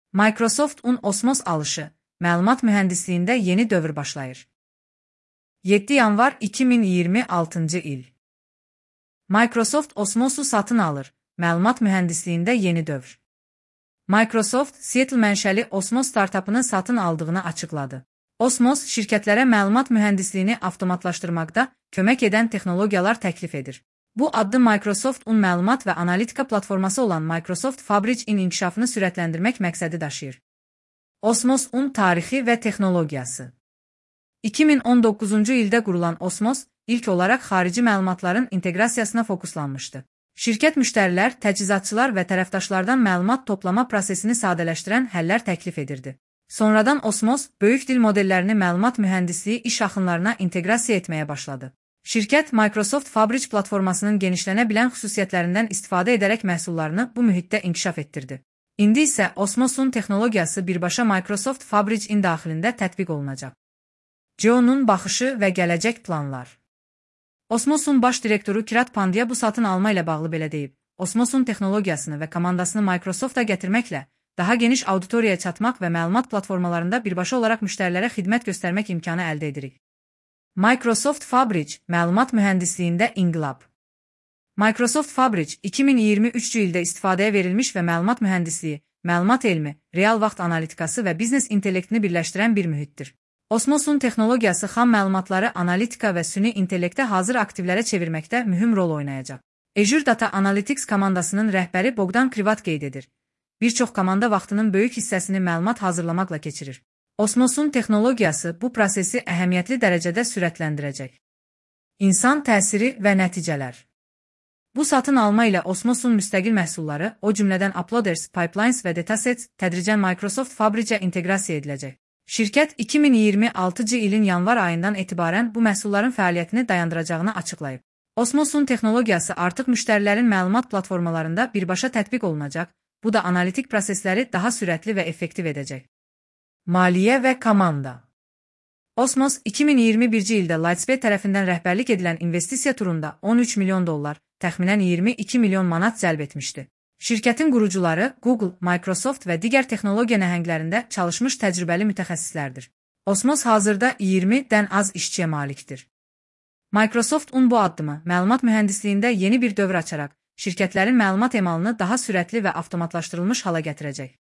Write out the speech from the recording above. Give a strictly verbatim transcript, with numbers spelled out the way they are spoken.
Microsoft un osmos alışı, məlumat mühəndisliyində yeni dövr başlayır. yeddi yanvar iki min iyirmi altıncı il. Microsoft Osmos'u satın alır, məlumat mühəndisliyində yeni dövr. Microsoft, Seattle mənşəli Osmos startapını satın aldığını açıqladı. Osmos, şirkətlərə məlumat mühəndisliyini avtomatlaşdırmaqda kömək edən texnologiyalar təklif edir. Bu addım Microsoft un məlumat və analitika platforması olan Microsoft Fabric-in inkişafını sürətləndirmək məqsədi daşıyır. Osmos un tarixi və texnologiyası. iki min on doqquzuncu ildə qurulan Osmos, ilk olaraq xarici məlumatların inteqrasiyasına fokuslanmışdı. Şirkət müştərilər, təchizatçılar və tərəfdaşlardan məlumat toplama prosesini sadələşdirən həllər təklif edirdi. Sonradan Osmos, böyük dil modellərini məlumat mühəndisliyi iş axınlarına inteqrasiya etməyə başladı. Şirkət Microsoft Fabric platformasının genişlənə bilən xüsusiyyətlərindən istifadə edərək məhsullarını bu mühitdə inkişaf etdirdi. İndi isə Osmosun texnologiyası birbaşa Microsoft Fabric-in daxilində tətbiq olunacaq. Joe'nun baxışı və gələcək planlar. Osmosun baş direktoru Kirat Pandya bu satın alma ilə bağlı belə deyib. Osmosun texnologiyasını və komandasını Microsoft'a gətirməklə daha geniş auditoriyaya çatmaq və məlumat platformalarında birbaşa olaraq müştərilərə xidmət göstərmək imkanı əldə edirik. Microsoft Fabric, məlumat mühəndisliyində inqilab. Microsoft Fabric, iki min iyirmi üçüncü ildə istifadəyə verilmiş və məlumat mühəndisliyi, məlumat elmi, real vaxt analitikası və biznes intellektini birləşdirən bir mühitdir. Osmosun texnologiyası xam məlumatları analitika və süni intellektə hazır aktivlərə çevirməkdə mühüm rol oynayacaq. Azure Data Analytics komandasının rəhbəri Bogdan Krivat qeyd edir. Bir çox komanda vaxtının böyük hissəsini məlumat hazırlamaqla keçirir. Osmosun texnologiyası bu prosesi əhəmiyyətli dərəcədə sürətləndirəcək. İnsan təsiri və nəticələr. Bu satın alma ilə Osmosun müstəqil məhsulları, o cümlədən Uploaders, Pipelines və Datasets tədricən Microsoft Fabric-ə inteqrasiya ediləcək. Şirkət iki min iyirmi altıncı ilin yanvar ayından etibarən bu məhsulların fəaliyyətini dayandıracağını açıqlayıb. Osmosun texnologiyası artıq müştərilərin məlumat platformalarında birbaşa tətbiq olunacaq, bu da analitik prosesləri daha sürətli və effektiv edəcək. Maliyyə və komanda. Osmos, iki min iyirmi birinci ildə Lightspeed tərəfindən rəhbərlik edilən investisiya turunda on üç milyon dollar, təxminən iyirmi iki milyon manat cəlb etmişdi. Şirkətin qurucuları Google, Microsoft və digər texnologiya nəhənglərində çalışmış təcrübəli mütəxəssislərdir. Osmos hazırda iyirmidən az işçiyə malikdir. Microsoft un bu addımı məlumat mühəndisliyində yeni bir dövr açaraq, şirkətlərin məlumat emalını daha sürətli və avtomatlaşdırılmış hala gətirəcək.